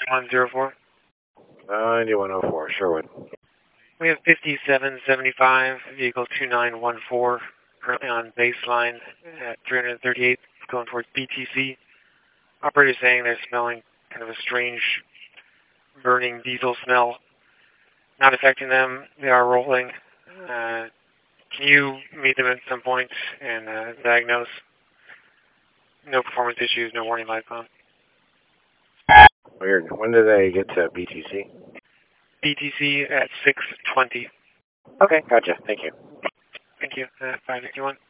9104. 9104, Sherwood. We have 5775, vehicle 2914, currently on baseline at 338, going towards BTC. Operator saying they're smelling kind of a strange burning diesel smell. Not affecting them. They are rolling. Can you meet them at some point and diagnose? No performance issues, no warning lights on. Weird. When do they get to BTC? BTC at 6:20. Okay, gotcha. Thank you. Thank you. 561.